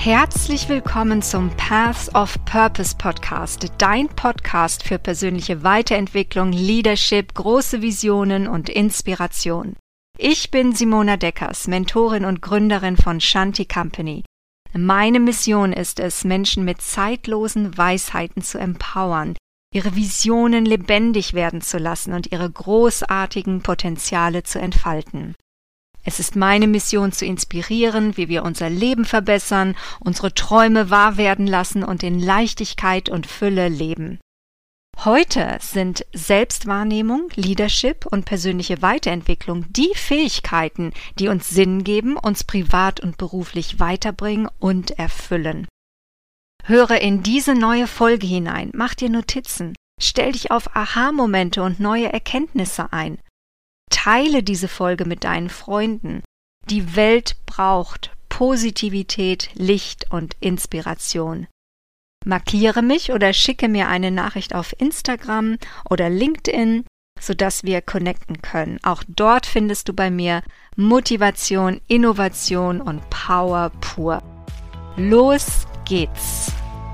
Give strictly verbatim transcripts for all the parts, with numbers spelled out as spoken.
Herzlich willkommen zum Paths of Purpose Podcast, dein Podcast für persönliche Weiterentwicklung, Leadership, große Visionen und Inspiration. Ich bin Simona Deckers, Mentorin und Gründerin von Shanti Company. Meine Mission ist es, Menschen mit zeitlosen Weisheiten zu empowern, ihre Visionen lebendig werden zu lassen und ihre großartigen Potenziale zu entfalten. Es ist meine Mission zu inspirieren, wie wir unser Leben verbessern, unsere Träume wahr werden lassen und in Leichtigkeit und Fülle leben. Heute sind Selbstwahrnehmung, Leadership und persönliche Weiterentwicklung die Fähigkeiten, die uns Sinn geben, uns privat und beruflich weiterbringen und erfüllen. Höre in diese neue Folge hinein, mach dir Notizen, stell dich auf Aha-Momente und neue Erkenntnisse ein. Teile diese Folge mit deinen Freunden. Die Welt braucht Positivität, Licht und Inspiration. Markiere mich oder schicke mir eine Nachricht auf Instagram oder LinkedIn, sodass wir connecten können. Auch dort findest du bei mir Motivation, Innovation und Power pur. Los geht's!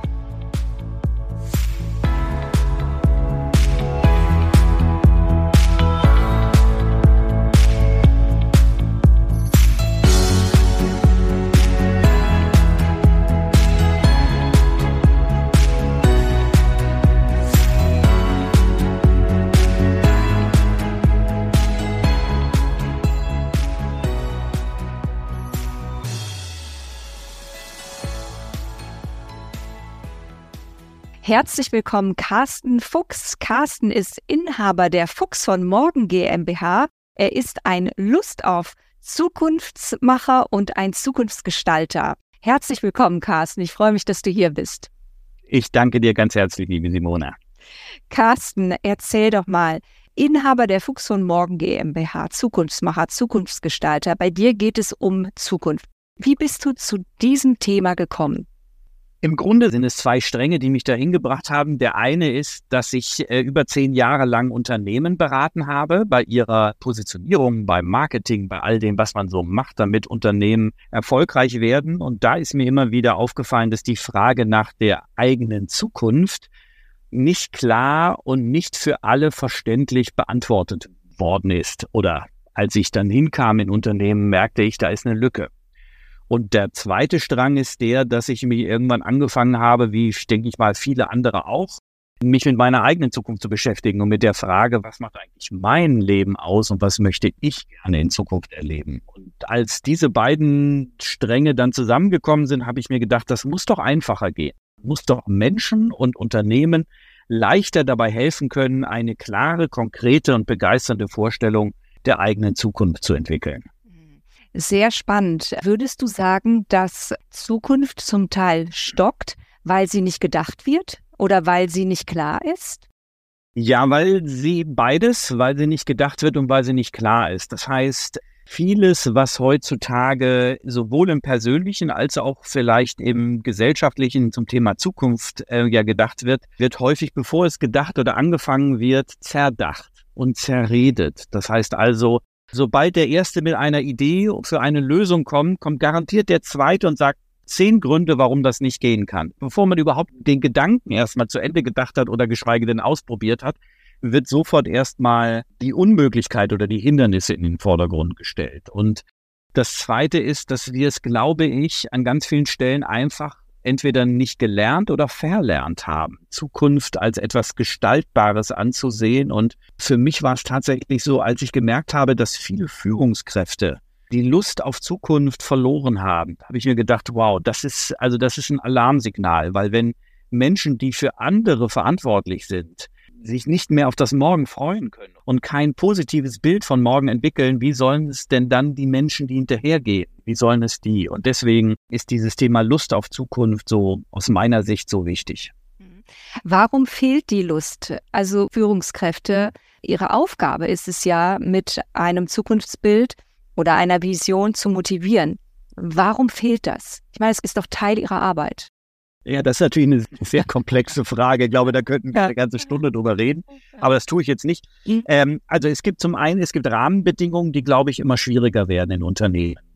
Herzlich willkommen, Carsten Fuchs. Carsten ist Inhaber der Fuchs von Morgen GmbH. Er ist ein Lust auf Zukunftsmacher und ein Zukunftsgestalter. Herzlich willkommen, Carsten. Ich freue mich, dass du hier bist. Ich danke dir ganz herzlich, liebe Simona. Carsten, erzähl doch mal. Inhaber der Fuchs von Morgen GmbH, Zukunftsmacher, Zukunftsgestalter. Bei dir geht es um Zukunft. Wie bist du zu diesem Thema gekommen? Im Grunde sind es zwei Stränge, die mich dahin gebracht haben. Der eine ist, dass ich äh, über zehn Jahre lang Unternehmen beraten habe bei ihrer Positionierung, beim Marketing, bei all dem, was man so macht, damit Unternehmen erfolgreich werden. Und da ist mir immer wieder aufgefallen, dass die Frage nach der eigenen Zukunft nicht klar und nicht für alle verständlich beantwortet worden ist. Oder als ich dann hinkam in Unternehmen, merkte ich, da ist eine Lücke. Und der zweite Strang ist der, dass ich mich irgendwann angefangen habe, wie denke ich mal viele andere auch, mich mit meiner eigenen Zukunft zu beschäftigen und mit der Frage, was macht eigentlich mein Leben aus und was möchte ich gerne in Zukunft erleben. Und als diese beiden Stränge dann zusammengekommen sind, habe ich mir gedacht, das muss doch einfacher gehen. Muss doch Menschen und Unternehmen leichter dabei helfen können, eine klare, konkrete und begeisternde Vorstellung der eigenen Zukunft zu entwickeln. Sehr spannend. Würdest du sagen, dass Zukunft zum Teil stockt, weil sie nicht gedacht wird oder weil sie nicht klar ist? Ja, weil sie beides, weil sie nicht gedacht wird und weil sie nicht klar ist. Das heißt, vieles, was heutzutage sowohl im Persönlichen als auch vielleicht im Gesellschaftlichen zum Thema Zukunft äh, ja gedacht wird, wird häufig, bevor es gedacht oder angefangen wird, zerdacht und zerredet. Das heißt also, sobald der Erste mit einer Idee für eine Lösung kommt, kommt garantiert der Zweite und sagt zehn Gründe, warum das nicht gehen kann. Bevor man überhaupt den Gedanken erstmal zu Ende gedacht hat oder geschweige denn ausprobiert hat, wird sofort erstmal die Unmöglichkeit oder die Hindernisse in den Vordergrund gestellt. Und das Zweite ist, dass wir es, glaube ich, an ganz vielen Stellen einfach entweder nicht gelernt oder verlernt haben, Zukunft als etwas Gestaltbares anzusehen. Und für mich war es tatsächlich so, als ich gemerkt habe, dass viele Führungskräfte die Lust auf Zukunft verloren haben, habe ich mir gedacht, wow, das ist, also das ist ein Alarmsignal, weil wenn Menschen, die für andere verantwortlich sind, sich nicht mehr auf das Morgen freuen können und kein positives Bild von morgen entwickeln, wie sollen es denn dann die Menschen, die hinterhergehen, wie sollen es die? Und deswegen ist dieses Thema Lust auf Zukunft so aus meiner Sicht so wichtig. Warum fehlt die Lust? Also Führungskräfte, ihre Aufgabe ist es ja, mit einem Zukunftsbild oder einer Vision zu motivieren. Warum fehlt das? Ich meine, es ist doch Teil ihrer Arbeit. Ja, das ist natürlich eine sehr komplexe Frage. Ich glaube, da könnten wir eine ganze Stunde drüber reden. Aber das tue ich jetzt nicht. Ähm, also es gibt zum einen, es gibt Rahmenbedingungen, die, glaube ich, immer schwieriger werden in Unternehmen.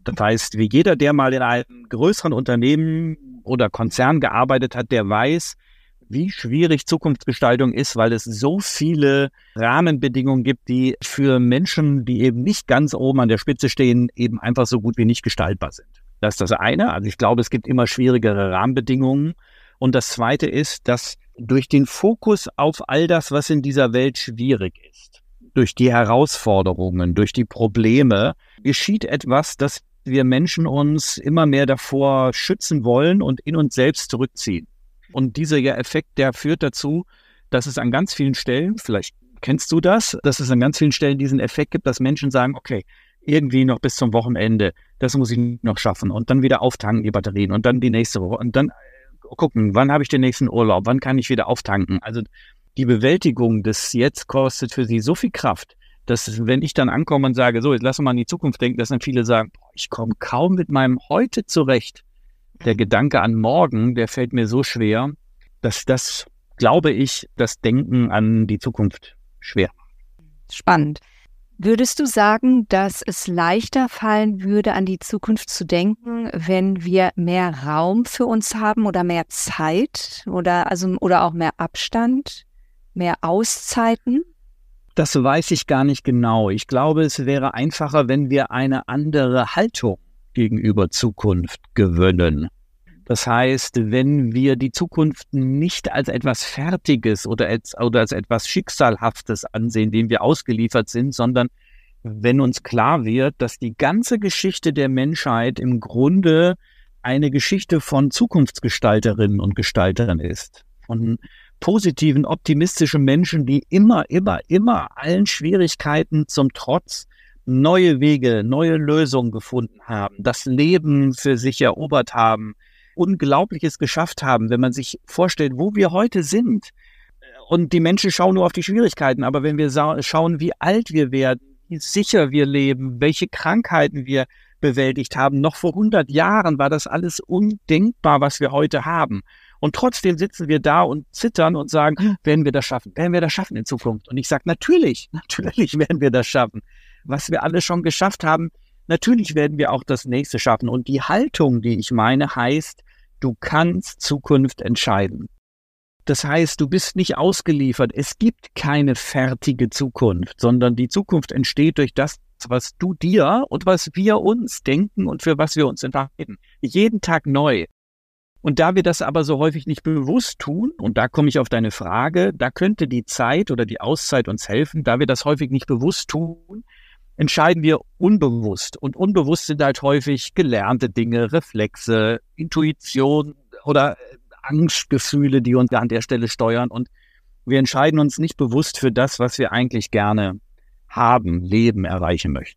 Das heißt, wie jeder, der mal in einem größeren Unternehmen oder Konzern gearbeitet hat, der weiß, wie schwierig Zukunftsgestaltung ist, weil es so viele Rahmenbedingungen gibt, die für Menschen, die eben nicht ganz oben an der Spitze stehen, eben einfach so gut wie nicht gestaltbar sind. Das ist das eine. Also ich glaube, es gibt immer schwierigere Rahmenbedingungen. Und das zweite ist, dass durch den Fokus auf all das, was in dieser Welt schwierig ist, durch die Herausforderungen, durch die Probleme, geschieht etwas, dass wir Menschen uns immer mehr davor schützen wollen und in uns selbst zurückziehen. Und dieser Effekt, der führt dazu, dass es an ganz vielen Stellen, vielleicht kennst du das, dass es an ganz vielen Stellen diesen Effekt gibt, dass Menschen sagen, okay, irgendwie noch bis zum Wochenende, das muss ich noch schaffen und dann wieder auftanken die Batterien und dann die nächste Woche und dann gucken, wann habe ich den nächsten Urlaub, wann kann ich wieder auftanken. Also die Bewältigung des Jetzt kostet für sie so viel Kraft, dass wenn ich dann ankomme und sage, so, jetzt lass uns mal an die Zukunft denken, dass dann viele sagen, boah, ich komme kaum mit meinem Heute zurecht. Der Gedanke an morgen, der fällt mir so schwer, dass das, glaube ich, das Denken an die Zukunft schwer macht. Spannend. Würdest du sagen, dass es leichter fallen würde, an die Zukunft zu denken, wenn wir mehr Raum für uns haben oder mehr Zeit oder also oder auch mehr Abstand, mehr Auszeiten? Das weiß ich gar nicht genau. Ich glaube, es wäre einfacher, wenn wir eine andere Haltung gegenüber Zukunft gewöhnen. Das heißt, wenn wir die Zukunft nicht als etwas Fertiges oder als, oder als etwas Schicksalhaftes ansehen, dem wir ausgeliefert sind, sondern wenn uns klar wird, dass die ganze Geschichte der Menschheit im Grunde eine Geschichte von Zukunftsgestalterinnen und Gestaltern ist. Von positiven, optimistischen Menschen, die immer, immer, immer allen Schwierigkeiten zum Trotz neue Wege, neue Lösungen gefunden haben, das Leben für sich erobert haben, Unglaubliches geschafft haben, wenn man sich vorstellt, wo wir heute sind. Und die Menschen schauen nur auf die Schwierigkeiten, aber wenn wir sa- schauen, wie alt wir werden, wie sicher wir leben, welche Krankheiten wir bewältigt haben, noch vor hundert Jahren war das alles undenkbar, was wir heute haben. Und trotzdem sitzen wir da und zittern und sagen, werden wir das schaffen? Werden wir das schaffen in Zukunft? Und ich sage, natürlich, natürlich werden wir das schaffen. Was wir alle schon geschafft haben, natürlich werden wir auch das nächste schaffen. Und die Haltung, die ich meine, heißt, du kannst Zukunft entscheiden. Das heißt, du bist nicht ausgeliefert. Es gibt keine fertige Zukunft, sondern die Zukunft entsteht durch das, was du dir und was wir uns denken und für was wir uns entscheiden. Jeden Tag neu. Und da wir das aber so häufig nicht bewusst tun, und da komme ich auf deine Frage, da könnte die Zeit oder die Auszeit uns helfen, da wir das häufig nicht bewusst tun, entscheiden wir unbewusst. Und unbewusst sind halt häufig gelernte Dinge, Reflexe, Intuition oder Angstgefühle, die uns an der Stelle steuern. Und wir entscheiden uns nicht bewusst für das, was wir eigentlich gerne haben, leben, erreichen möchten.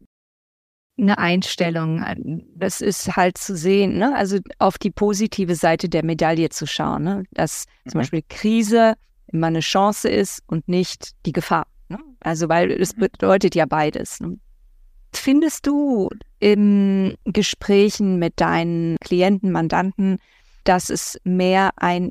Eine Einstellung, das ist halt zu sehen, ne? Also auf die positive Seite der Medaille zu schauen, ne? Dass mhm. zum Beispiel Krise immer eine Chance ist und nicht die Gefahr. Ne? Also weil es bedeutet ja beides. Ne? Findest du in Gesprächen mit deinen Klienten, Mandanten, dass es mehr einen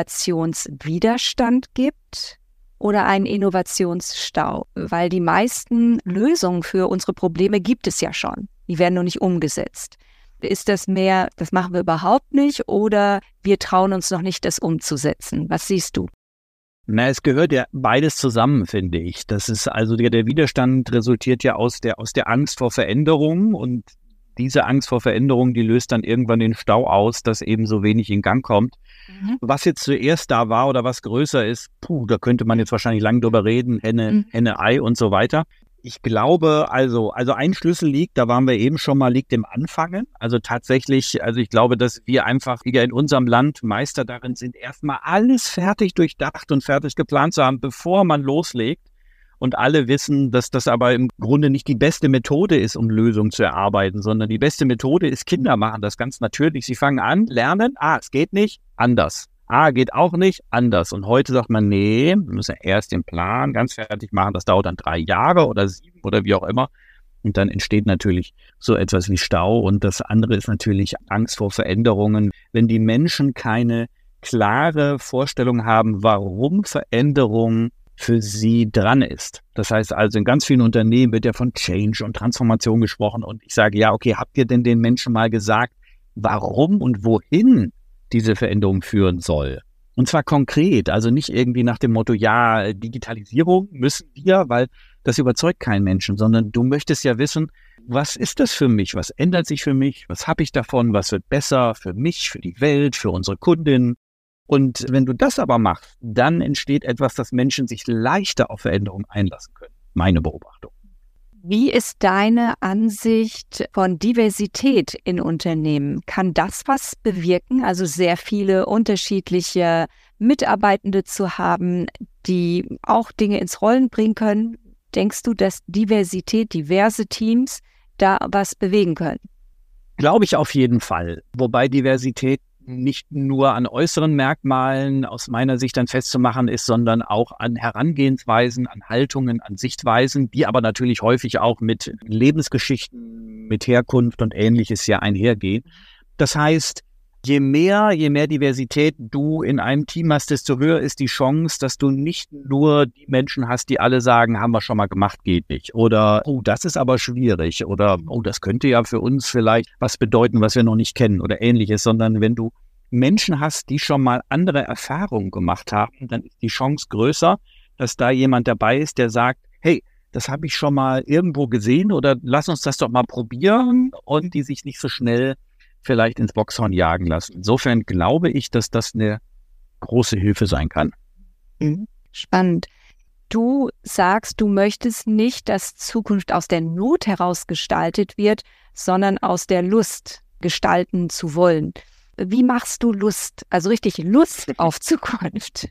Innovationswiderstand gibt oder einen Innovationsstau? Weil die meisten Lösungen für unsere Probleme gibt es ja schon. Die werden nur nicht umgesetzt. Ist das mehr, das machen wir überhaupt nicht oder wir trauen uns noch nicht, das umzusetzen? Was siehst du? Na, es gehört ja beides zusammen, finde ich. Das ist also der, der Widerstand resultiert ja aus der, aus der Angst vor Veränderung und diese Angst vor Veränderung, die löst dann irgendwann den Stau aus, dass eben so wenig in Gang kommt. Mhm. Was jetzt zuerst da war oder was größer ist, puh, da könnte man jetzt wahrscheinlich lange drüber reden, Henne, mhm. Henne, Ei und so weiter. Ich glaube, also, also ein Schlüssel liegt, da waren wir eben schon mal, liegt im Anfangen. Also tatsächlich, also ich glaube, dass wir einfach hier in unserem Land Meister darin sind, erstmal alles fertig durchdacht und fertig geplant zu haben, bevor man loslegt. Und alle wissen, dass das aber im Grunde nicht die beste Methode ist, um Lösungen zu erarbeiten, sondern die beste Methode ist, Kinder machen das ganz natürlich. Sie fangen an, lernen, ah, es geht nicht, anders. Ah, geht auch nicht, anders. Und heute sagt man, nee, wir müssen erst den Plan ganz fertig machen. Das dauert dann drei Jahre oder sieben oder wie auch immer. Und dann entsteht natürlich so etwas wie Stau. Und das andere ist natürlich Angst vor Veränderungen. Wenn die Menschen keine klare Vorstellung haben, warum Veränderung für sie dran ist. Das heißt also, in ganz vielen Unternehmen wird ja von Change und Transformation gesprochen und ich sage, ja, okay, habt ihr denn den Menschen mal gesagt, warum und wohin diese Veränderung führen soll? Und zwar konkret, also nicht irgendwie nach dem Motto, ja, Digitalisierung müssen wir, weil das überzeugt keinen Menschen, sondern du möchtest ja wissen, was ist das für mich? Was ändert sich für mich? Was habe ich davon? Was wird besser für mich, für die Welt, für unsere Kundin? Und wenn du das aber machst, dann entsteht etwas, dass Menschen sich leichter auf Veränderungen einlassen können. Meine Beobachtung. Wie ist deine Ansicht von Diversität in Unternehmen? Kann das was bewirken? Also sehr viele unterschiedliche Mitarbeitende zu haben, die auch Dinge ins Rollen bringen können. Denkst du, dass Diversität, diverse Teams da was bewegen können? Glaube ich auf jeden Fall. Wobei Diversität nicht nur an äußeren Merkmalen aus meiner Sicht dann festzumachen ist, sondern auch an Herangehensweisen, an Haltungen, an Sichtweisen, die aber natürlich häufig auch mit Lebensgeschichten, mit Herkunft und Ähnliches ja einhergehen. Das heißt, je mehr, je mehr Diversität du in einem Team hast, desto höher ist die Chance, dass du nicht nur die Menschen hast, die alle sagen, haben wir schon mal gemacht, geht nicht. Oder, oh, das ist aber schwierig. Oder, oh, das könnte ja für uns vielleicht was bedeuten, was wir noch nicht kennen oder Ähnliches. Sondern wenn du Menschen hast, die schon mal andere Erfahrungen gemacht haben, dann ist die Chance größer, dass da jemand dabei ist, der sagt, hey, das habe ich schon mal irgendwo gesehen oder lass uns das doch mal probieren und die sich nicht so schnell vielleicht ins Boxhorn jagen lassen. Insofern glaube ich, dass das eine große Hilfe sein kann. Spannend. Du sagst, du möchtest nicht, dass Zukunft aus der Not heraus gestaltet wird, sondern aus der Lust gestalten zu wollen. Wie machst du Lust, also richtig Lust auf Zukunft?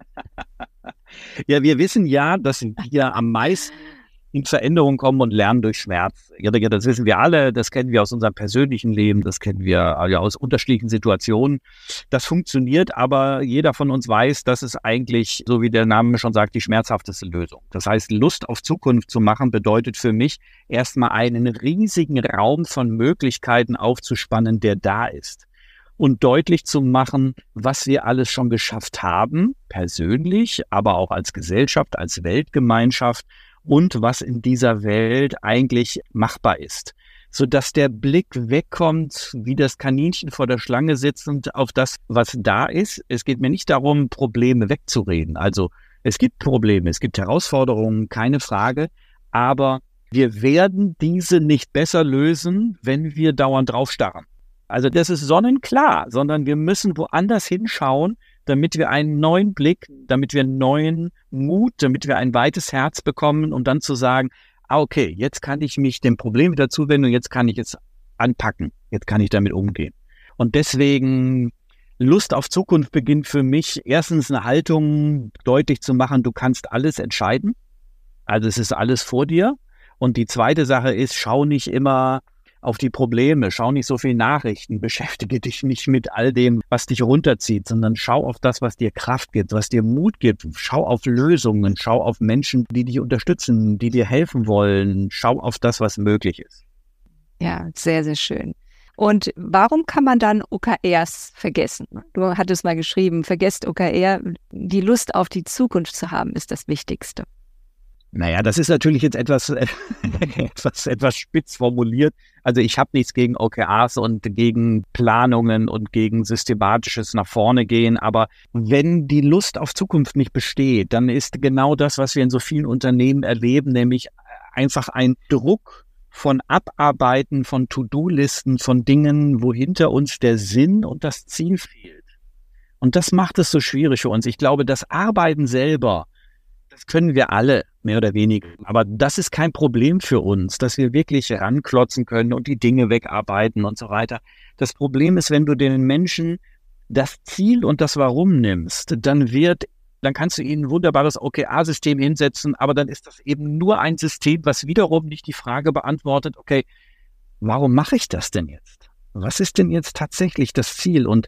Ja, wir wissen ja, dass wir am meisten in Veränderung kommen und lernen durch Schmerz. Ja, das wissen wir alle, das kennen wir aus unserem persönlichen Leben, das kennen wir ja aus unterschiedlichen Situationen. Das funktioniert, aber jeder von uns weiß, dass es eigentlich, so wie der Name schon sagt, die schmerzhafteste Lösung. Das heißt, Lust auf Zukunft zu machen, bedeutet für mich, erstmal einen riesigen Raum von Möglichkeiten aufzuspannen, der da ist. Und deutlich zu machen, was wir alles schon geschafft haben, persönlich, aber auch als Gesellschaft, als Weltgemeinschaft, und was in dieser Welt eigentlich machbar ist, sodass der Blick wegkommt, wie das Kaninchen vor der Schlange sitzend, auf das, was da ist. Es geht mir nicht darum, Probleme wegzureden. Also es gibt Probleme, es gibt Herausforderungen, keine Frage, aber wir werden diese nicht besser lösen, wenn wir dauernd draufstarren. Also das ist sonnenklar, sondern wir müssen woanders hinschauen, damit wir einen neuen Blick, damit wir einen neuen Mut, damit wir ein weites Herz bekommen, um dann zu sagen, ah, okay, jetzt kann ich mich dem Problem wieder zuwenden und jetzt kann ich es anpacken, jetzt kann ich damit umgehen. Und deswegen Lust auf Zukunft beginnt für mich erstens eine Haltung deutlich zu machen, du kannst alles entscheiden, also es ist alles vor dir. Und die zweite Sache ist, schau nicht immer auf die Probleme, schau nicht so viel Nachrichten, beschäftige dich nicht mit all dem, was dich runterzieht, sondern schau auf das, was dir Kraft gibt, was dir Mut gibt. Schau auf Lösungen, schau auf Menschen, die dich unterstützen, die dir helfen wollen. Schau auf das, was möglich ist. Ja, sehr, sehr schön. Und warum kann man dann O K Rs vergessen? Du hattest mal geschrieben, vergesst O K R, die Lust auf die Zukunft zu haben, ist das Wichtigste. Naja, das ist natürlich jetzt etwas, etwas, etwas spitz formuliert. Also ich habe nichts gegen O K Rs und gegen Planungen und gegen systematisches nach vorne gehen. Aber wenn die Lust auf Zukunft nicht besteht, dann ist genau das, was wir in so vielen Unternehmen erleben, nämlich einfach ein Druck von Abarbeiten, von To-Do-Listen, von Dingen, wo hinter uns der Sinn und das Ziel fehlt. Und das macht es so schwierig für uns. Ich glaube, das Arbeiten selber, das können wir alle, mehr oder weniger. Aber das ist kein Problem für uns, dass wir wirklich ranklotzen können und die Dinge wegarbeiten und so weiter. Das Problem ist, wenn du den Menschen das Ziel und das Warum nimmst, dann wird, dann kannst du ihnen ein wunderbares O K R-System hinsetzen, aber dann ist das eben nur ein System, was wiederum nicht die Frage beantwortet, okay, warum mache ich das denn jetzt? Was ist denn jetzt tatsächlich das Ziel? Und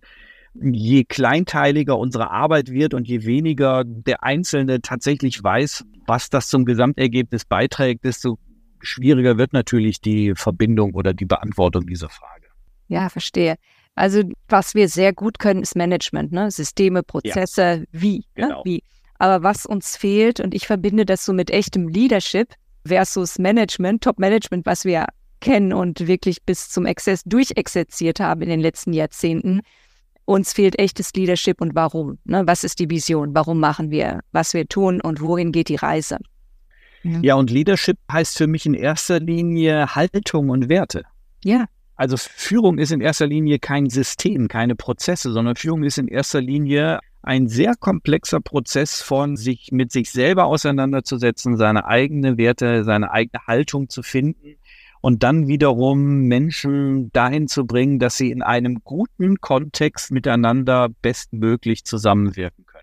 je kleinteiliger unsere Arbeit wird und je weniger der Einzelne tatsächlich weiß, was das zum Gesamtergebnis beiträgt, desto schwieriger wird natürlich die Verbindung oder die Beantwortung dieser Frage. Ja, verstehe. Also was wir sehr gut können, ist Management, ne? Systeme, Prozesse, ja. wie, genau. ne? wie. Aber was uns fehlt, und ich verbinde das so mit echtem Leadership versus Management, Top-Management, was wir kennen und wirklich bis zum Exzess durchexerziert haben in den letzten Jahrzehnten. Uns fehlt echtes Leadership und warum. Ne? Was ist die Vision? Warum machen wir, was wir tun und wohin geht die Reise? Ja. ja, und Leadership heißt für mich in erster Linie Haltung und Werte. Ja. Also Führung ist in erster Linie kein System, keine Prozesse, sondern Führung ist in erster Linie ein sehr komplexer Prozess von sich mit sich selber auseinanderzusetzen, seine eigenen Werte, seine eigene Haltung zu finden und dann wiederum Menschen dahin zu bringen, dass sie in einem guten Kontext miteinander bestmöglich zusammenwirken können.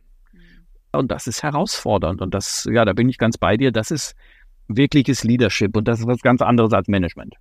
Und das ist herausfordernd und das, ja, da bin ich ganz bei dir, das ist wirkliches Leadership und das ist was ganz anderes als Management.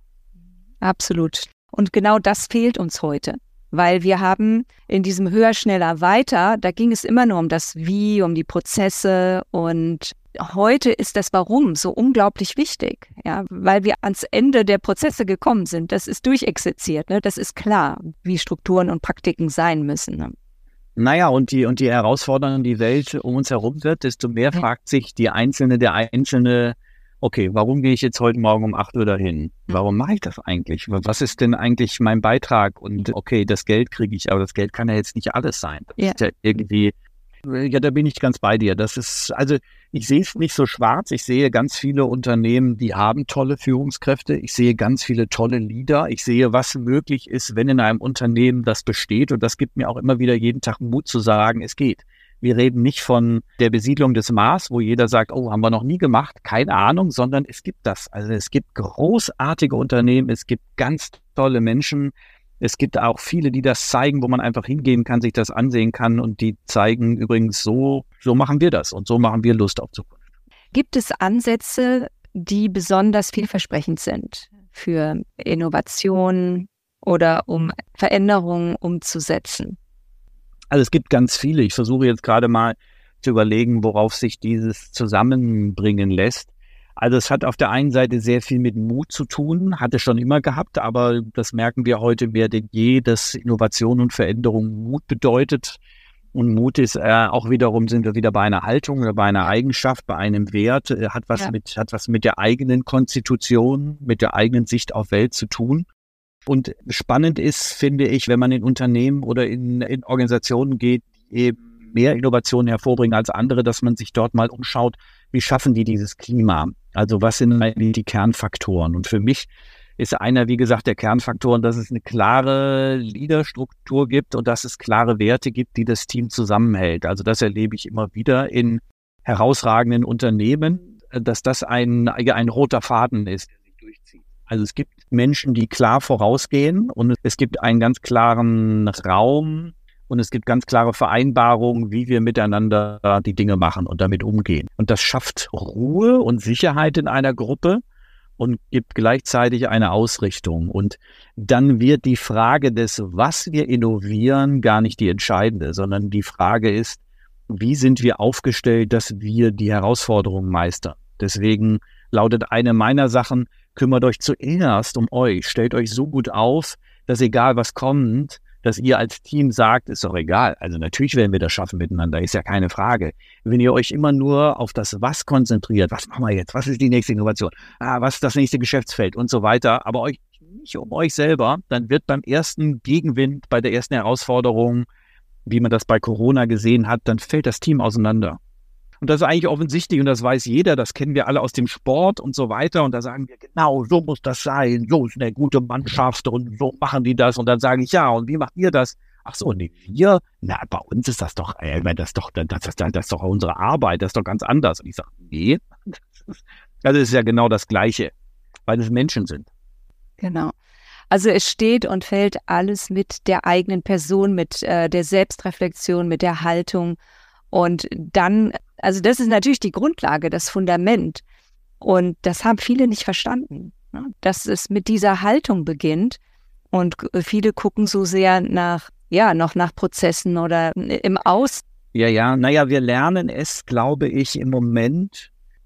Absolut. Und genau das fehlt uns heute, weil wir haben in diesem Höher, Schneller, Weiter, da ging es immer nur um das Wie, um die Prozesse und heute ist das Warum so unglaublich wichtig, ja, weil wir ans Ende der Prozesse gekommen sind. Das ist durchexerziert, ne? Das ist klar, wie Strukturen und Praktiken sein müssen. Ne? Naja, und die, und die Herausforderung, die Welt um uns herum wird, desto mehr ja. fragt sich die Einzelne, der Einzelne, okay, warum gehe ich jetzt heute Morgen um acht Uhr dahin? Warum mache ich das eigentlich? Was ist denn eigentlich mein Beitrag? Und okay, das Geld kriege ich, aber das Geld kann ja jetzt nicht alles sein. Das ja. ist ja irgendwie, ja, da bin ich ganz bei dir. Das ist, also ich sehe es nicht so schwarz. Ich sehe ganz viele Unternehmen, die haben tolle Führungskräfte. Ich sehe ganz viele tolle Leader. Ich sehe, was möglich ist, wenn in einem Unternehmen das besteht. Und das gibt mir auch immer wieder jeden Tag Mut zu sagen, es geht. Wir reden nicht von der Besiedlung des Mars, wo jeder sagt, oh, haben wir noch nie gemacht, keine Ahnung, sondern es gibt das. Also es gibt großartige Unternehmen, es gibt ganz tolle Menschen. Es gibt auch viele, die das zeigen, wo man einfach hingehen kann, sich das ansehen kann und die zeigen übrigens, so, so machen wir das und so machen wir Lust auf Zukunft. Gibt es Ansätze, die besonders vielversprechend sind für Innovation oder um Veränderungen umzusetzen? Also es gibt ganz viele. Ich versuche jetzt gerade mal zu überlegen, worauf sich dieses zusammenbringen lässt. Also es hat auf der einen Seite sehr viel mit Mut zu tun, hatte schon immer gehabt, aber das merken wir heute mehr denn je, dass Innovation und Veränderung Mut bedeutet. Und Mut ist äh, auch wiederum, sind wir wieder bei einer Haltung oder bei einer Eigenschaft, bei einem Wert, äh, hat was ja. mit, hat was mit der eigenen Konstitution, mit der eigenen Sicht auf Welt zu tun. Und spannend ist, finde ich, wenn man in Unternehmen oder in, in Organisationen geht, die eben mehr Innovationen hervorbringen als andere, dass man sich dort mal umschaut, wie schaffen die dieses Klima? Also was sind eigentlich die Kernfaktoren? Und für mich ist einer, wie gesagt, der Kernfaktoren, dass es eine klare Leaderstruktur gibt und dass es klare Werte gibt, die das Team zusammenhält. Also das erlebe ich immer wieder in herausragenden Unternehmen, dass das ein, ein roter Faden ist, der sich durchzieht. Also es gibt Menschen, die klar vorausgehen und es gibt einen ganz klaren Raum und es gibt ganz klare Vereinbarungen, wie wir miteinander die Dinge machen und damit umgehen. Und das schafft Ruhe und Sicherheit in einer Gruppe und gibt gleichzeitig eine Ausrichtung. Und dann wird die Frage des, was wir innovieren, gar nicht die entscheidende, sondern die Frage ist, wie sind wir aufgestellt, dass wir die Herausforderungen meistern. Deswegen lautet eine meiner Sachen, kümmert euch zuerst um euch, stellt euch so gut auf, dass egal was kommt, dass ihr als Team sagt, ist doch egal. Also natürlich werden wir das schaffen miteinander, ist ja keine Frage. Wenn ihr euch immer nur auf das Was konzentriert, was machen wir jetzt, was ist die nächste Innovation, ah, was ist das nächste Geschäftsfeld und so weiter, aber euch nicht um euch selber, dann wird beim ersten Gegenwind, bei der ersten Herausforderung, wie man das bei Corona gesehen hat, dann fällt das Team auseinander. Und das ist eigentlich offensichtlich und das weiß jeder, das kennen wir alle aus dem Sport und so weiter. Und da sagen wir, genau, so muss das sein, so ist eine gute Mannschaft und so machen die das. Und dann sage ich, ja, und wie macht ihr das? Ach so, nee, wir, na, bei uns ist das doch, äh, das ist doch, das, das, das ist doch unsere Arbeit, das ist doch ganz anders. Und ich sage, nee, das ist, das ist ja genau das Gleiche, weil es Menschen sind. Genau. Also es steht und fällt alles mit der eigenen Person, mit äh, der Selbstreflexion, mit der Haltung. Und dann, also das ist natürlich die Grundlage, das Fundament. Und das haben viele nicht verstanden, ne? Dass es mit dieser Haltung beginnt. Und viele gucken so sehr nach, ja, noch nach Prozessen oder im Aus. Ja, ja, naja, wir lernen es, glaube ich, im Moment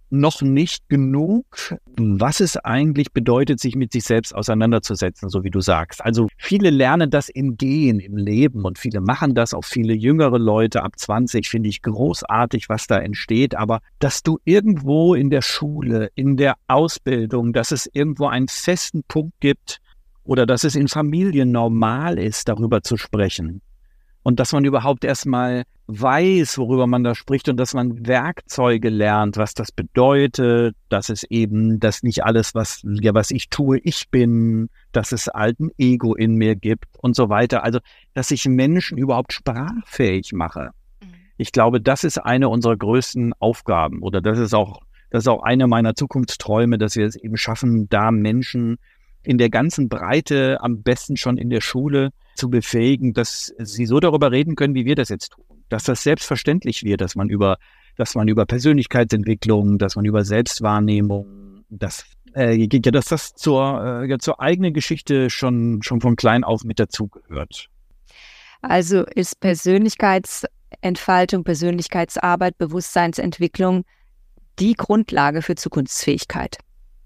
noch nicht genug, was es eigentlich bedeutet, sich mit sich selbst auseinanderzusetzen, so wie du sagst. Also viele lernen das im Gehen, im Leben und viele machen das, auch viele jüngere Leute ab zwanzig, finde ich großartig, was da entsteht. Aber dass du irgendwo in der Schule, in der Ausbildung, dass es irgendwo einen festen Punkt gibt oder dass es in Familien normal ist, darüber zu sprechen. Und dass man überhaupt erstmal weiß, worüber man da spricht und dass man Werkzeuge lernt, was das bedeutet, dass es eben, dass nicht alles, was, ja, was ich tue, ich bin, dass es alten Ego in mir gibt und so weiter. Also, dass ich Menschen überhaupt sprachfähig mache. Ich glaube, das ist eine unserer größten Aufgaben oder das ist auch, das ist auch eine meiner Zukunftsträume, dass wir es eben schaffen, da Menschen in der ganzen Breite, am besten schon in der Schule, zu befähigen, dass sie so darüber reden können, wie wir das jetzt tun. Dass das selbstverständlich wird, dass man über, dass man über Persönlichkeitsentwicklung, dass man über Selbstwahrnehmung, dass, äh, ja, dass das zur, äh, ja, zur eigenen Geschichte schon, schon von klein auf mit dazugehört. Also ist Persönlichkeitsentfaltung, Persönlichkeitsarbeit, Bewusstseinsentwicklung die Grundlage für Zukunftsfähigkeit.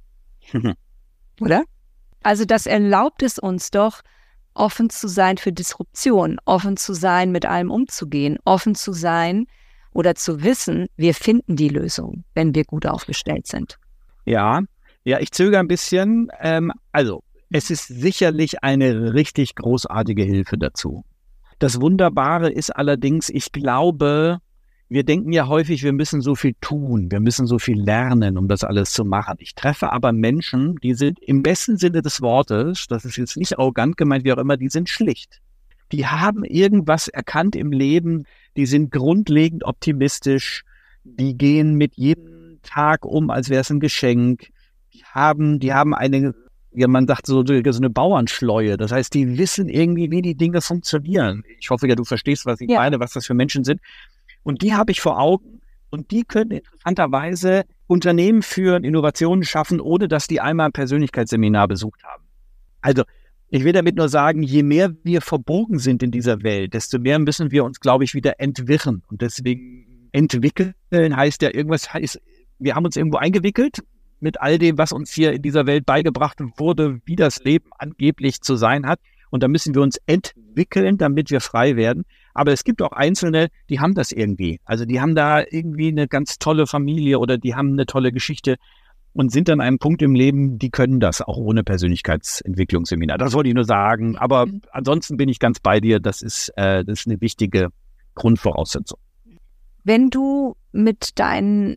Oder? Also das erlaubt es uns doch, offen zu sein für Disruption, offen zu sein, mit allem umzugehen, offen zu sein oder zu wissen, wir finden die Lösung, wenn wir gut aufgestellt sind. Ja, ja, ich zögere ein bisschen. Ähm, also, es ist sicherlich eine richtig großartige Hilfe dazu. Das Wunderbare ist allerdings, ich glaube, wir denken ja häufig, wir müssen so viel tun, wir müssen so viel lernen, um das alles zu machen. Ich treffe aber Menschen, die sind im besten Sinne des Wortes, das ist jetzt nicht arrogant gemeint, wie auch immer, die sind schlicht. Die haben irgendwas erkannt im Leben, die sind grundlegend optimistisch, die gehen mit jedem Tag um, als wäre es ein Geschenk. Die haben, die haben eine, ja, man sagt so, so eine Bauernschleue. Das heißt, die wissen irgendwie, wie die Dinge funktionieren. Ich hoffe ja, du verstehst, was ich ja. meine, was das für Menschen sind. Und die habe ich vor Augen und die können interessanterweise Unternehmen führen, Innovationen schaffen, ohne dass die einmal ein Persönlichkeitsseminar besucht haben. Also ich will damit nur sagen, je mehr wir verbogen sind in dieser Welt, desto mehr müssen wir uns, glaube ich, wieder entwirren. Und deswegen entwickeln heißt ja irgendwas, heißt, wir haben uns irgendwo eingewickelt mit all dem, was uns hier in dieser Welt beigebracht wurde, wie das Leben angeblich zu sein hat. Und da müssen wir uns entwickeln, damit wir frei werden. Aber es gibt auch Einzelne, die haben das irgendwie. Also die haben da irgendwie eine ganz tolle Familie oder die haben eine tolle Geschichte und sind an einem Punkt im Leben, die können das auch ohne Persönlichkeitsentwicklungsseminar. Das wollte ich nur sagen. Aber ansonsten bin ich ganz bei dir. Das ist, äh, das ist eine wichtige Grundvoraussetzung. Wenn du mit deinen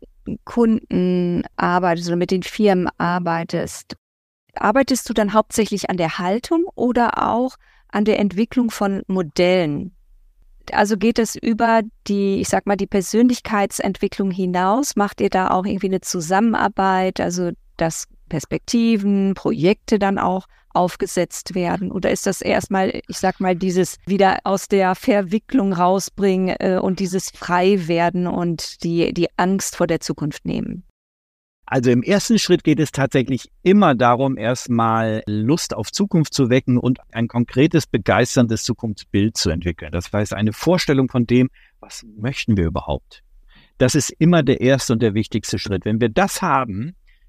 Kunden arbeitest oder mit den Firmen arbeitest, arbeitest du dann hauptsächlich an der Haltung oder auch an der Entwicklung von Modellen? Also geht es über die, ich sag mal, die Persönlichkeitsentwicklung hinaus? Macht ihr da auch irgendwie eine Zusammenarbeit, also dass Perspektiven, Projekte dann auch aufgesetzt werden? Oder ist das erstmal, ich sag mal, dieses wieder aus der Verwicklung rausbringen äh, und dieses Freiwerden und die, die Angst vor der Zukunft nehmen? Also im ersten Schritt geht es tatsächlich immer darum, erstmal Lust auf Zukunft zu wecken und ein konkretes, begeisterndes Zukunftsbild zu entwickeln. Das heißt, eine Vorstellung von dem, was möchten wir überhaupt? Das ist immer der erste und der wichtigste Schritt. Wenn wir das haben,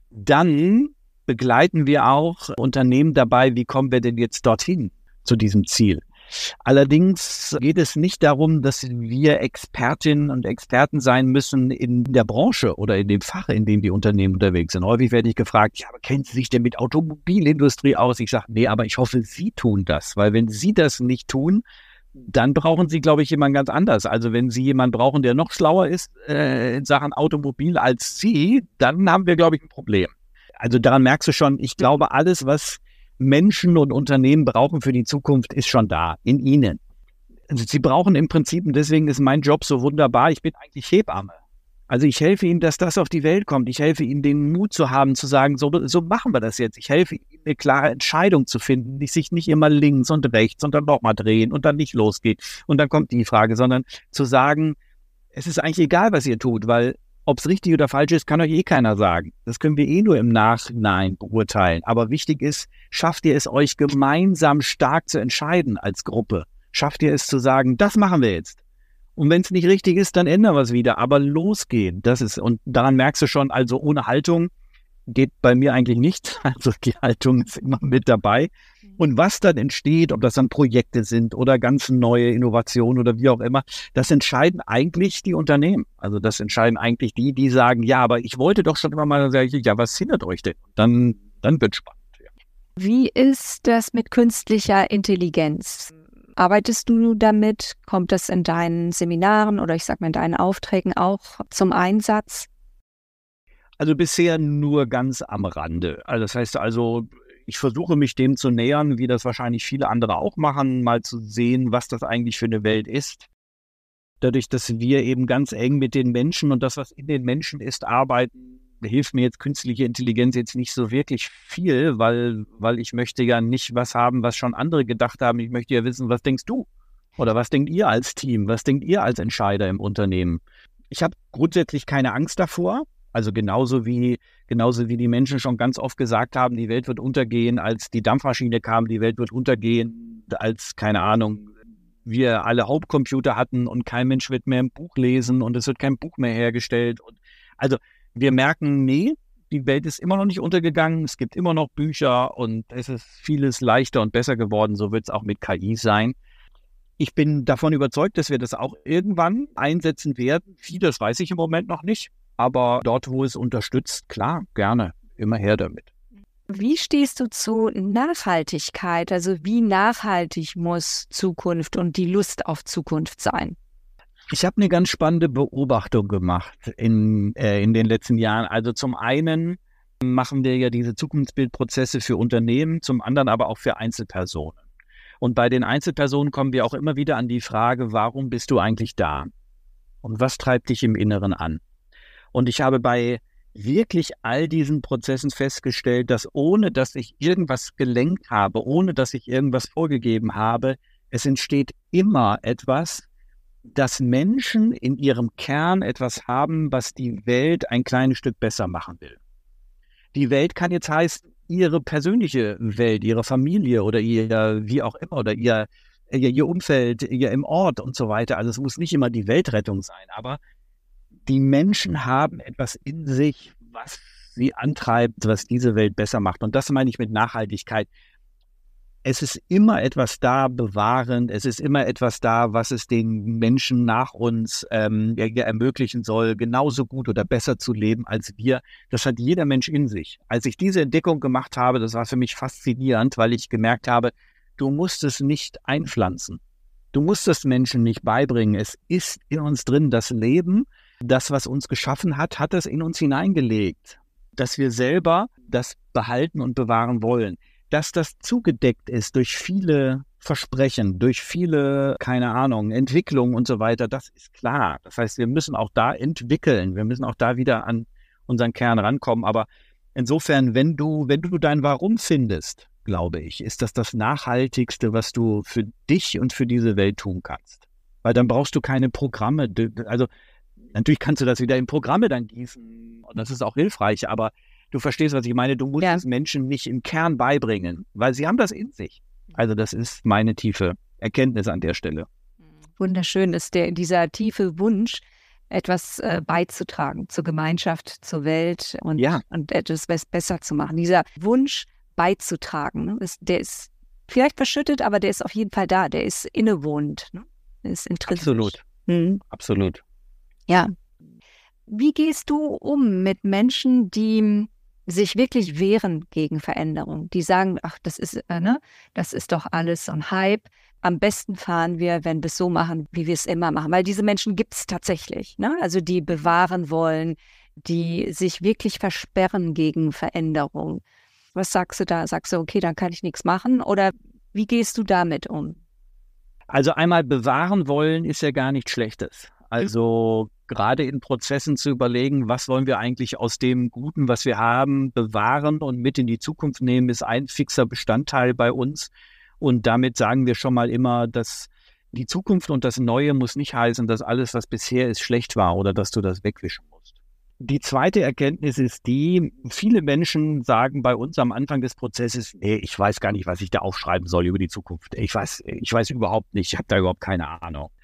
dann begleiten wir auch Unternehmen dabei, wie kommen wir denn jetzt dorthin, zu diesem Ziel. Allerdings geht es nicht darum, dass wir Expertinnen und Experten sein müssen in der Branche oder in dem Fach, in dem die Unternehmen unterwegs sind. Häufig werde ich gefragt, ja, aber kennen Sie sich denn mit Automobilindustrie aus? Ich sage, nee, aber ich hoffe, Sie tun das, weil wenn Sie das nicht tun, dann brauchen Sie, glaube ich, jemanden ganz anders. Also wenn Sie jemanden brauchen, der noch schlauer ist äh, in Sachen Automobil als Sie, dann haben wir, glaube ich, ein Problem. Also daran merkst du schon, ich glaube, alles, was Menschen und Unternehmen brauchen für die Zukunft, ist schon da, in ihnen. Also sie brauchen im Prinzip, und deswegen ist mein Job so wunderbar, ich bin eigentlich Hebamme. Also ich helfe ihnen, dass das auf die Welt kommt. Ich helfe ihnen, den Mut zu haben, zu sagen, so, so machen wir das jetzt. Ich helfe ihnen, eine klare Entscheidung zu finden, die sich nicht immer links und rechts und dann nochmal drehen und dann nicht losgeht. Und dann kommt die Frage, sondern zu sagen, es ist eigentlich egal, was ihr tut, weil ob es richtig oder falsch ist, kann euch eh keiner sagen. Das können wir eh nur im Nachhinein beurteilen. Aber wichtig ist, schafft ihr es euch gemeinsam stark zu entscheiden als Gruppe? Schafft ihr es zu sagen, das machen wir jetzt? Und wenn es nicht richtig ist, dann ändern wir es wieder. Aber losgehen, das ist, und daran merkst du schon, also ohne Haltung geht bei mir eigentlich nichts. Also die Haltung ist immer mit dabei. Und was dann entsteht, ob das dann Projekte sind oder ganz neue Innovationen oder wie auch immer, das entscheiden eigentlich die Unternehmen. Also das entscheiden eigentlich die, die sagen, ja, aber ich wollte doch schon immer mal sagen, ja, was hindert euch denn? Dann, dann wird spannend. Ja. Wie ist das mit künstlicher Intelligenz? Arbeitest du damit? Kommt das in deinen Seminaren oder ich sag mal in deinen Aufträgen auch zum Einsatz? Also bisher nur ganz am Rande. Also das heißt also, ich versuche mich dem zu nähern, wie das wahrscheinlich viele andere auch machen, mal zu sehen, was das eigentlich für eine Welt ist. Dadurch, dass wir eben ganz eng mit den Menschen und das, was in den Menschen ist, arbeiten, hilft mir jetzt künstliche Intelligenz jetzt nicht so wirklich viel, weil, weil ich möchte ja nicht was haben, was schon andere gedacht haben. Ich möchte ja wissen, was denkst du? Oder was denkt ihr als Team? Was denkt ihr als Entscheider im Unternehmen? Ich habe grundsätzlich keine Angst davor. Also genauso wie, genauso wie die Menschen schon ganz oft gesagt haben, die Welt wird untergehen, als die Dampfmaschine kam, die Welt wird untergehen, als, keine Ahnung, wir alle Hauptcomputer hatten und kein Mensch wird mehr ein Buch lesen und es wird kein Buch mehr hergestellt. Und also wir merken, nee, die Welt ist immer noch nicht untergegangen, es gibt immer noch Bücher und es ist vieles leichter und besser geworden, so wird es auch mit K I sein. Ich bin davon überzeugt, dass wir das auch irgendwann einsetzen werden. Vieles weiß ich im Moment noch nicht. Aber dort, wo es unterstützt, klar, gerne, immer her damit. Wie stehst du zu Nachhaltigkeit? Also wie nachhaltig muss Zukunft und die Lust auf Zukunft sein? Ich habe eine ganz spannende Beobachtung gemacht in, äh, in den letzten Jahren. Also zum einen machen wir ja diese Zukunftsbildprozesse für Unternehmen, zum anderen aber auch für Einzelpersonen. Und bei den Einzelpersonen kommen wir auch immer wieder an die Frage, warum bist du eigentlich da? Und was treibt dich im Inneren an? Und ich habe bei wirklich all diesen Prozessen festgestellt, dass ohne, dass ich irgendwas gelenkt habe, ohne, dass ich irgendwas vorgegeben habe, es entsteht immer etwas, dass Menschen in ihrem Kern etwas haben, was die Welt ein kleines Stück besser machen will. Die Welt kann jetzt heißen, ihre persönliche Welt, ihre Familie oder ihr, wie auch immer, oder ihr, ihr, ihr Umfeld, ihr im Ort und so weiter. Also es muss nicht immer die Weltrettung sein, aber die Menschen haben etwas in sich, was sie antreibt, was diese Welt besser macht. Und das meine ich mit Nachhaltigkeit. Es ist immer etwas da bewahrend, es ist immer etwas da, was es den Menschen nach uns ähm, ermöglichen soll, genauso gut oder besser zu leben als wir. Das hat jeder Mensch in sich. Als ich diese Entdeckung gemacht habe, das war für mich faszinierend, weil ich gemerkt habe, du musst es nicht einpflanzen. Du musst es Menschen nicht beibringen. Es ist in uns drin, das Leben. Das, was uns geschaffen hat, hat es in uns hineingelegt, dass wir selber das behalten und bewahren wollen. Dass das zugedeckt ist durch viele Versprechen, durch viele, keine Ahnung, Entwicklungen und so weiter, das ist klar. Das heißt, wir müssen auch da entwickeln, wir müssen auch da wieder an unseren Kern rankommen. Aber insofern, wenn du, wenn du dein Warum findest, glaube ich, ist das das Nachhaltigste, was du für dich und für diese Welt tun kannst. Weil dann brauchst du keine Programme, also natürlich kannst du das wieder in Programme dann gießen und das ist auch hilfreich, aber du verstehst, was ich meine. Du musst ja. es Menschen nicht im Kern beibringen, weil sie haben das in sich. Also das ist meine tiefe Erkenntnis an der Stelle. Wunderschön ist der, dieser tiefe Wunsch, etwas äh, beizutragen zur Gemeinschaft, zur Welt und, ja. und etwas besser zu machen. Dieser Wunsch beizutragen, ne, ist, der ist vielleicht verschüttet, aber der ist auf jeden Fall da. Der ist innewohnend. Ne? Der ist intrinsisch. Absolut. Mhm. Absolut. Ja. Wie gehst du um mit Menschen, die sich wirklich wehren gegen Veränderung? Die sagen, ach, das ist, äh, ne, das ist doch alles so ein Hype. Am besten fahren wir, wenn wir es so machen, wie wir es immer machen. Weil diese Menschen gibt es tatsächlich. Ne? Also die bewahren wollen, die sich wirklich versperren gegen Veränderung. Was sagst du da? Sagst du, okay, dann kann ich nichts machen? Oder wie gehst du damit um? Also einmal bewahren wollen ist ja gar nichts Schlechtes. Also gerade in Prozessen zu überlegen, was wollen wir eigentlich aus dem Guten, was wir haben, bewahren und mit in die Zukunft nehmen, ist ein fixer Bestandteil bei uns. Und damit sagen wir schon mal immer, dass die Zukunft und das Neue muss nicht heißen, dass alles, was bisher ist, schlecht war oder dass du das wegwischen musst. Die zweite Erkenntnis ist die, viele Menschen sagen bei uns am Anfang des Prozesses, nee, ich weiß gar nicht, was ich da aufschreiben soll über die Zukunft. Ich weiß, ich weiß überhaupt nicht, ich habe da überhaupt keine Ahnung.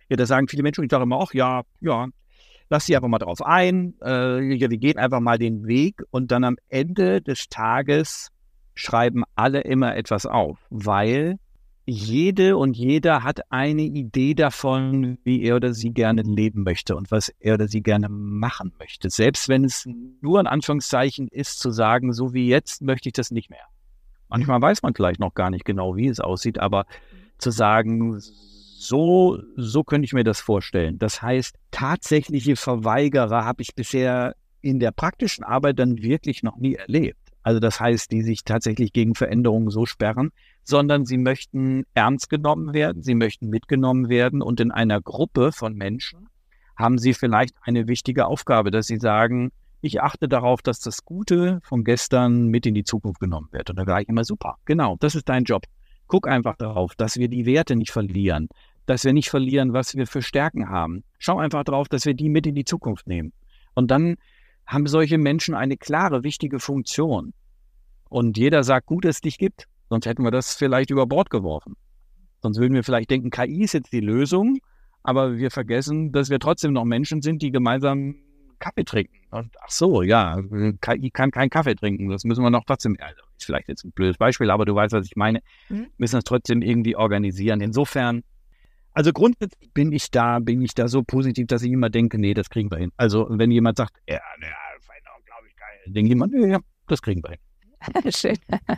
Ja, da sagen viele Menschen, und ich sage immer auch, ja, ja, lass dich einfach mal drauf ein, äh, ja, wir gehen einfach mal den Weg und dann am Ende des Tages schreiben alle immer etwas auf, weil jede und jeder hat eine Idee davon, wie er oder sie gerne leben möchte und was er oder sie gerne machen möchte. Selbst wenn es nur in Anführungszeichen ist, zu sagen, so wie jetzt möchte ich das nicht mehr. Manchmal weiß man vielleicht noch gar nicht genau, wie es aussieht, aber zu sagen, so, so könnte ich mir das vorstellen. Das heißt, tatsächliche Verweigerer habe ich bisher in der praktischen Arbeit dann wirklich noch nie erlebt. Also das heißt, die sich tatsächlich gegen Veränderungen so sperren, sondern sie möchten ernst genommen werden, sie möchten mitgenommen werden und in einer Gruppe von Menschen haben sie vielleicht eine wichtige Aufgabe, dass sie sagen, ich achte darauf, dass das Gute von gestern mit in die Zukunft genommen wird. Und da sage ich immer, super, genau, das ist dein Job. Guck einfach darauf, dass wir die Werte nicht verlieren, dass wir nicht verlieren, was wir für Stärken haben. Schau einfach darauf, dass wir die mit in die Zukunft nehmen. Und dann haben solche Menschen eine klare, wichtige Funktion. Und jeder sagt, gut, dass es dich gibt, sonst hätten wir das vielleicht über Bord geworfen. Sonst würden wir vielleicht denken, K I ist jetzt die Lösung, aber wir vergessen, dass wir trotzdem noch Menschen sind, die gemeinsam Kaffee trinken. Und ach so, ja, K I kann keinen Kaffee trinken, das müssen wir noch trotzdem, also ist vielleicht jetzt ein blödes Beispiel, aber du weißt, was ich meine, mhm. müssen das trotzdem irgendwie organisieren. Insofern, also grundsätzlich bin ich da, bin ich da so positiv, dass ich immer denke, nee, das kriegen wir hin. Also wenn jemand sagt, ja, ja, Veränderung, glaube ich, geil, denke ich immer, nee, ja, das kriegen wir hin. Schön.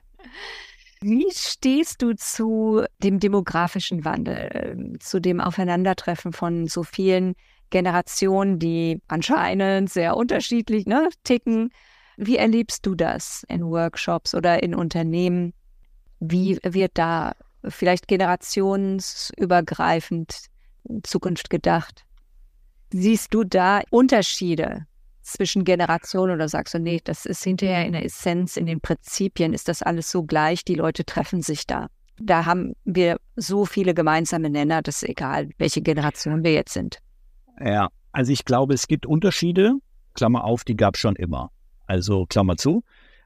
Wie stehst du zu dem demografischen Wandel, zu dem Aufeinandertreffen von so vielen Generationen, die anscheinend sehr unterschiedlich ne, ticken? Wie erlebst du das in Workshops oder in Unternehmen? Wie wird da vielleicht generationsübergreifend in Zukunft gedacht? Siehst du da Unterschiede zwischen Generationen oder sagst du, nee, das ist hinterher in der Essenz, in den Prinzipien ist das alles so gleich, die Leute treffen sich da. Da haben wir so viele gemeinsame Nenner, dass egal, welche Generation wir jetzt sind. Ja, also ich glaube, es gibt Unterschiede, Klammer auf, die gab es schon immer, also Klammer zu.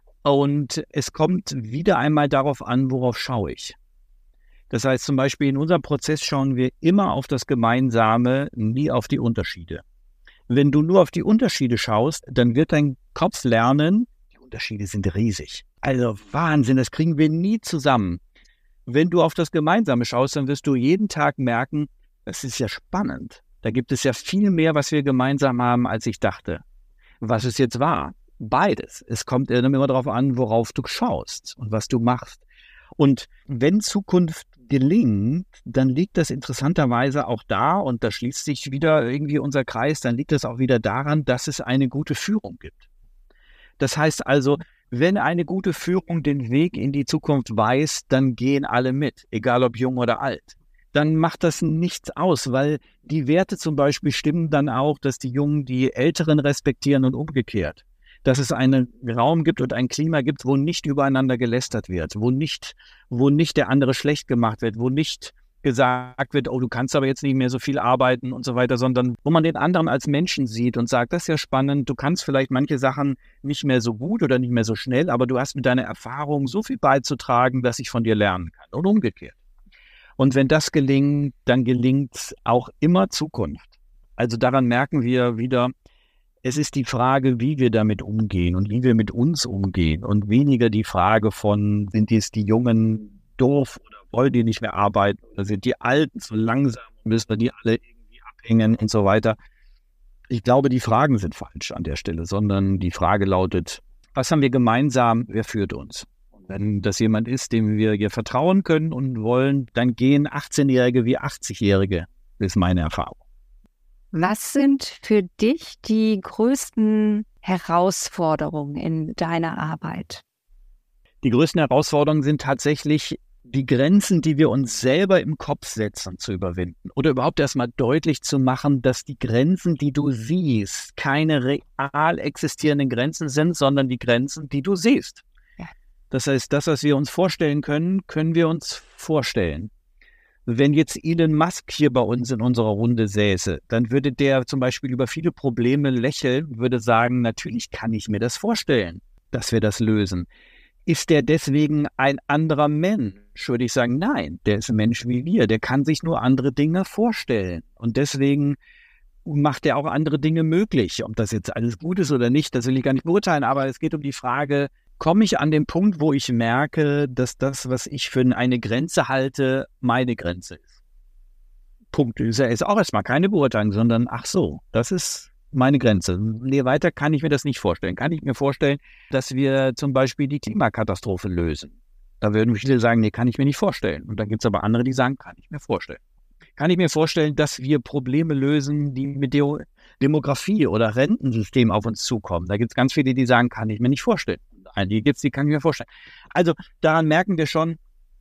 Und es kommt wieder einmal darauf an, worauf schaue ich. Das heißt zum Beispiel, in unserem Prozess schauen wir immer auf das Gemeinsame, nie auf die Unterschiede. Wenn du nur auf die Unterschiede schaust, dann wird dein Kopf lernen, die Unterschiede sind riesig. Also Wahnsinn, das kriegen wir nie zusammen. Wenn du auf das Gemeinsame schaust, dann wirst du jeden Tag merken, das ist ja spannend. Da gibt es ja viel mehr, was wir gemeinsam haben, als ich dachte. Was es jetzt war, beides. Es kommt immer darauf an, worauf du schaust und was du machst. Und wenn Zukunft gelingt, dann liegt das interessanterweise auch da, und da schließt sich wieder irgendwie unser Kreis, dann liegt es auch wieder daran, dass es eine gute Führung gibt. Das heißt also, wenn eine gute Führung den Weg in die Zukunft weist, dann gehen alle mit, egal ob jung oder alt. Dann macht das nichts aus, weil die Werte zum Beispiel stimmen dann auch, dass die Jungen die Älteren respektieren und umgekehrt. Dass es einen Raum gibt und ein Klima gibt, wo nicht übereinander gelästert wird, wo nicht, wo nicht der andere schlecht gemacht wird, wo nicht gesagt wird, oh, du kannst aber jetzt nicht mehr so viel arbeiten und so weiter, sondern wo man den anderen als Menschen sieht und sagt, das ist ja spannend, du kannst vielleicht manche Sachen nicht mehr so gut oder nicht mehr so schnell, aber du hast mit deiner Erfahrung so viel beizutragen, dass ich von dir lernen kann und umgekehrt. Und wenn das gelingt, dann gelingt auch immer Zukunft. Also daran merken wir wieder, es ist die Frage, wie wir damit umgehen und wie wir mit uns umgehen und weniger die Frage von, sind jetzt die Jungen doof oder wollen die nicht mehr arbeiten oder sind die Alten zu langsam, müssen wir die alle irgendwie abhängen und so weiter. Ich glaube, die Fragen sind falsch an der Stelle, sondern die Frage lautet, was haben wir gemeinsam, wer führt uns? Und wenn das jemand ist, dem wir hier vertrauen können und wollen, dann gehen achtzehnjährige wie achtzigjährige, ist meine Erfahrung. Was sind für dich die größten Herausforderungen in deiner Arbeit? Die größten Herausforderungen sind tatsächlich die Grenzen, die wir uns selber im Kopf setzen, zu überwinden. Oder überhaupt erstmal deutlich zu machen, dass die Grenzen, die du siehst, keine real existierenden Grenzen sind, sondern die Grenzen, die du siehst. Ja. Das heißt, das, was wir uns vorstellen können, können wir uns vorstellen. Wenn jetzt Elon Musk hier bei uns in unserer Runde säße, dann würde der zum Beispiel über viele Probleme lächeln, würde sagen, natürlich kann ich mir das vorstellen, dass wir das lösen. Ist der deswegen ein anderer Mensch? Mensch? Würde ich sagen, nein, der ist ein Mensch wie wir. Der kann sich nur andere Dinge vorstellen. Und deswegen macht er auch andere Dinge möglich. Ob das jetzt alles gut ist oder nicht, das will ich gar nicht beurteilen. Aber es geht um die Frage, komme ich an den Punkt, wo ich merke, dass das, was ich für eine Grenze halte, meine Grenze ist. Punkt. Das ist auch erstmal keine Beurteilung, sondern ach so, das ist meine Grenze. Nee, weiter kann ich mir das nicht vorstellen. Kann ich mir vorstellen, dass wir zum Beispiel die Klimakatastrophe lösen. Da würden viele sagen, nee, kann ich mir nicht vorstellen. Und dann gibt es aber andere, die sagen, kann ich mir vorstellen. Kann ich mir vorstellen, dass wir Probleme lösen, die mit der Demografie oder Rentensystem auf uns zukommen. Da gibt es ganz viele, die sagen, kann ich mir nicht vorstellen. Einige gibt es, die kann ich mir vorstellen. Also daran merken wir schon,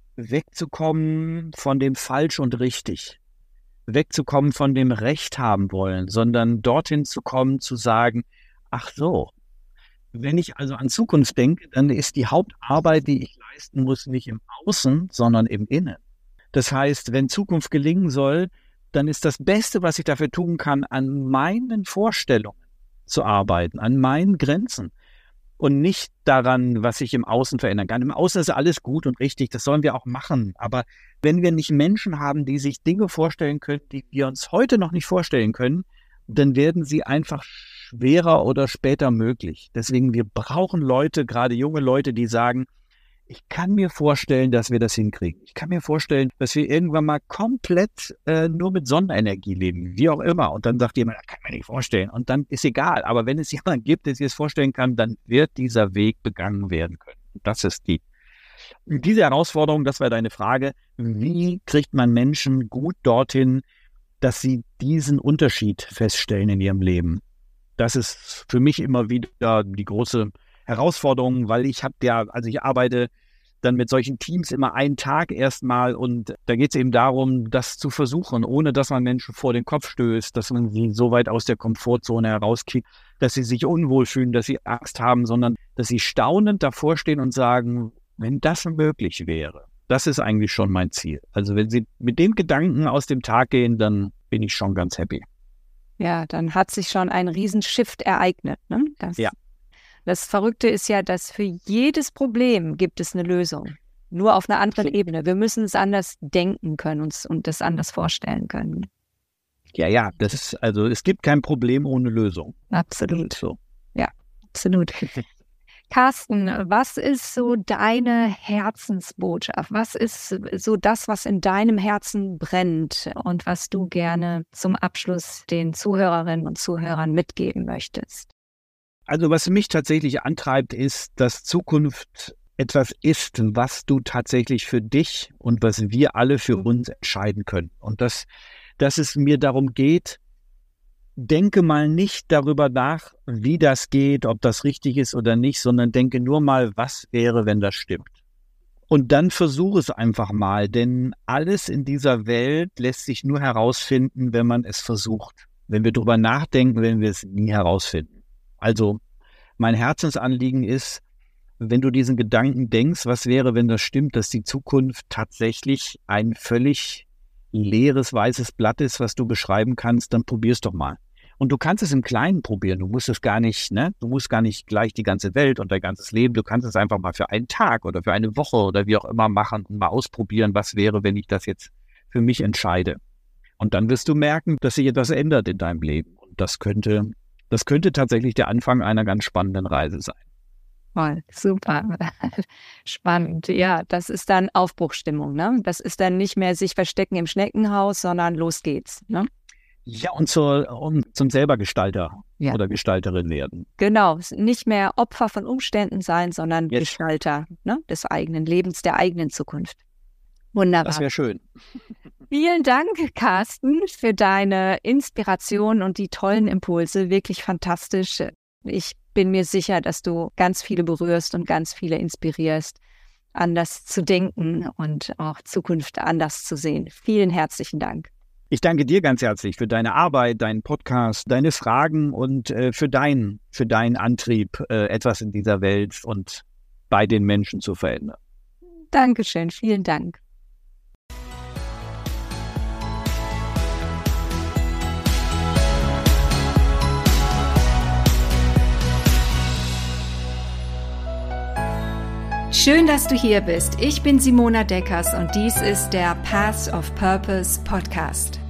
wegzukommen von dem falsch und richtig. Wegzukommen von dem Recht haben wollen, sondern dorthin zu kommen, zu sagen, ach so, wenn ich also an Zukunft denke, dann ist die Hauptarbeit, die ich leisten muss, nicht im Außen, sondern im Innen. Das heißt, wenn Zukunft gelingen soll, dann ist das Beste, was ich dafür tun kann, an meinen Vorstellungen zu arbeiten, an meinen Grenzen. Und nicht daran, was ich im Außen verändern kann. Im Außen ist alles gut und richtig, das sollen wir auch machen. Aber wenn wir nicht Menschen haben, die sich Dinge vorstellen können, die wir uns heute noch nicht vorstellen können, dann werden sie einfach schwerer oder später möglich. Deswegen, wir brauchen Leute, gerade junge Leute, die sagen, ich kann mir vorstellen, dass wir das hinkriegen. Ich kann mir vorstellen, dass wir irgendwann mal komplett äh, nur mit Sonnenenergie leben, wie auch immer. Und dann sagt jemand, das kann ich mir nicht vorstellen. Und dann ist egal. Aber wenn es jemanden gibt, der sich das vorstellen kann, dann wird dieser Weg begangen werden können. Und das ist die. Und diese Herausforderung, das war deine Frage, wie kriegt man Menschen gut dorthin, dass sie diesen Unterschied feststellen in ihrem Leben? Das ist für mich immer wieder die große Herausforderung, weil ich habe ja, also ich arbeite dann mit solchen Teams immer einen Tag erstmal und da geht es eben darum, das zu versuchen, ohne dass man Menschen vor den Kopf stößt, dass man sie so weit aus der Komfortzone herauskriegt, dass sie sich unwohl fühlen, dass sie Angst haben, sondern dass sie staunend davor stehen und sagen, wenn das möglich wäre, das ist eigentlich schon mein Ziel. Also wenn sie mit dem Gedanken aus dem Tag gehen, dann bin ich schon ganz happy. Ja, dann hat sich schon ein Riesenshift ereignet, ne? Das ja. Das Verrückte ist ja, dass für jedes Problem gibt es eine Lösung. Nur auf einer anderen Ebene. Wir müssen es anders denken können uns und das anders vorstellen können. Ja, ja, das ist, also es gibt kein Problem ohne Lösung. Absolut. So. Ja, absolut. Carsten, was ist so deine Herzensbotschaft? Was ist so das, was in deinem Herzen brennt und was du gerne zum Abschluss den Zuhörerinnen und Zuhörern mitgeben möchtest? Also was mich tatsächlich antreibt, ist, dass Zukunft etwas ist, was du tatsächlich für dich und was wir alle für uns entscheiden können. Und dass, dass es mir darum geht, denke mal nicht darüber nach, wie das geht, ob das richtig ist oder nicht, sondern denke nur mal, was wäre, wenn das stimmt. Und dann versuche es einfach mal, denn alles in dieser Welt lässt sich nur herausfinden, wenn man es versucht. Wenn wir darüber nachdenken, werden wir es nie herausfinden. Also mein Herzensanliegen ist, wenn du diesen Gedanken denkst, was wäre, wenn das stimmt, dass die Zukunft tatsächlich ein völlig leeres, weißes Blatt ist, was du beschreiben kannst, dann probier's doch mal. Und du kannst es im Kleinen probieren. Du musst es gar nicht, ne? Du musst gar nicht gleich die ganze Welt und dein ganzes Leben. Du kannst es einfach mal für einen Tag oder für eine Woche oder wie auch immer machen und mal ausprobieren, was wäre, wenn ich das jetzt für mich entscheide. Und dann wirst du merken, dass sich etwas ändert in deinem Leben. Und das könnte Das könnte tatsächlich der Anfang einer ganz spannenden Reise sein. Voll, super. Spannend. Ja, das ist dann Aufbruchsstimmung, ne? Das ist dann nicht mehr sich verstecken im Schneckenhaus, sondern los geht's, ne? Ja, und, zur, und zum Selbergestalter ja. oder Gestalterin werden. Genau, nicht mehr Opfer von Umständen sein, sondern Jetzt. Gestalter, ne? Des eigenen Lebens, der eigenen Zukunft. Wunderbar. Das wäre schön. Vielen Dank, Carsten, für deine Inspiration und die tollen Impulse. Wirklich fantastisch. Ich bin mir sicher, dass du ganz viele berührst und ganz viele inspirierst, anders zu denken und auch Zukunft anders zu sehen. Vielen herzlichen Dank. Ich danke dir ganz herzlich für deine Arbeit, deinen Podcast, deine Fragen und äh, für, dein, für deinen Antrieb, äh, etwas in dieser Welt und bei den Menschen zu verändern. Dankeschön, vielen Dank. Schön, dass du hier bist. Ich bin Simona Deckers und dies ist der Paths of Purpose Podcast.